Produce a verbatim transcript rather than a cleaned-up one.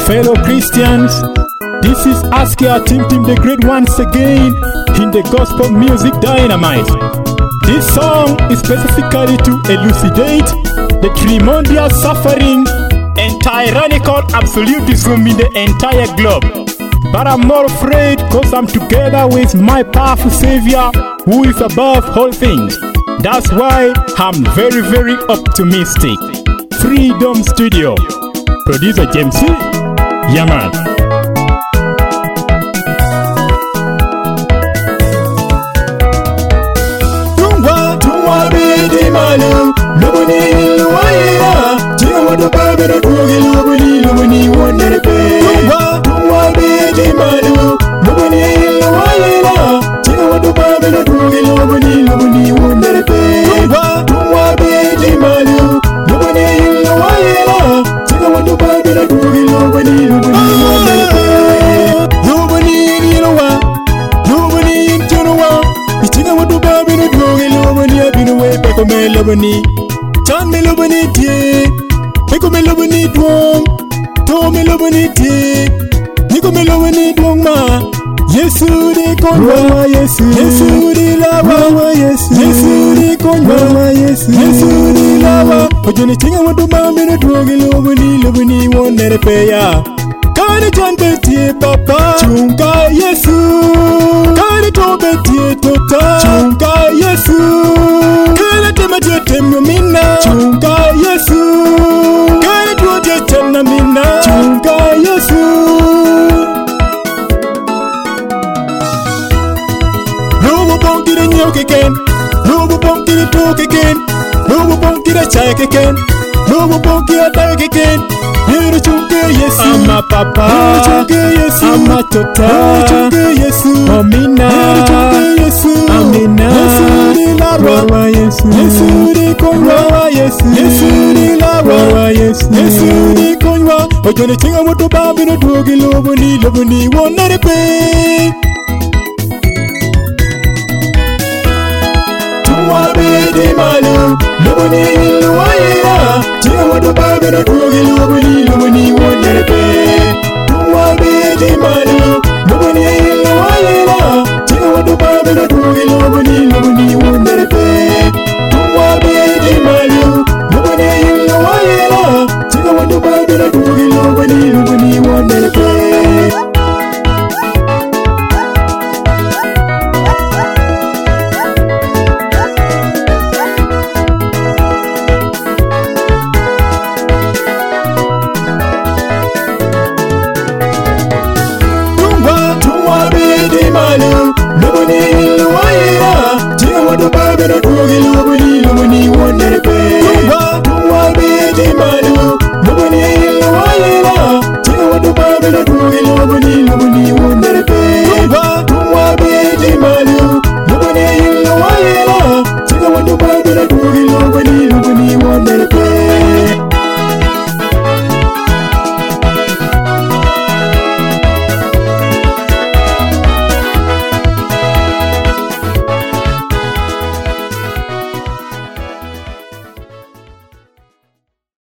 fellow Christians. This is Askia Tim Tim the Great once again in the Gospel Music Dynamite. This song is specifically to elucidate the tremendous suffering and tyrannical absolutism in the entire globe. But I'm not afraid, cause I'm together with my powerful Savior who is above all things. That's why I'm very very optimistic. Freedom Studio. Producer James C. Yeah man. Tungwa, tungwa bidi malu, lubuni luwaira, jinga wadu babira tugi lubuni lubuni wonderpe. Tungwa, tungwa bidi malu, lubuni luwaira, jinga wadu babira tugi lubuni lubuni wonderpe. Tungwa, tungwa bidi malu, lubuni luwaira, jinga wadu babira tugi lubuni lubuni wonderpe. Lubuni luwa, lubuni luwa, ichinga wadu babira tugi lubuni abinuwe peko me lubuni. Chan me lubuni tie, peko me lubuni tuong, to me lubuni tie, niko me lubuni tuong ma. Yesu di konwa, Yesu, Yesu di lawa, Yesu, Yesu di konwa, Yesu, Yesu di lawa. Ojoni chinga wadu babira tugi lubuni lubuni wonere peya. Kani chan betie papa, chunga Yesu. Kani to betie tota, chunga Yesu. Kani tema tie temyo mina, chunga Yesu. Kani to tie temna mina, chunga Yesu. Lubu pongkira nyoke ken, lubu pongkira toke ken, lubu pongkira chake ken, lubu pongkira take ken. Yere chunga Yesu, ama papa. Yere chunga Yesu, ama tota. Yere chunga Yesu, amina. Yere chunga Yesu, amina. Yesu di lawa, Yesu. Yesu di konwa, Yesu. Yesu di lawa, Yesu. Yesu di konwa. Ojone chinga wadu babira tugi lubuni lubuni wonere pe. Tungwa bidi malu, lubuni luwaira, chinga wadu babira tugi lubuni lubuni wonere pe. Tungwa bidi malu, lubuni luwaira, chinga wadu babira tugi lubuni lubuni wonere pe.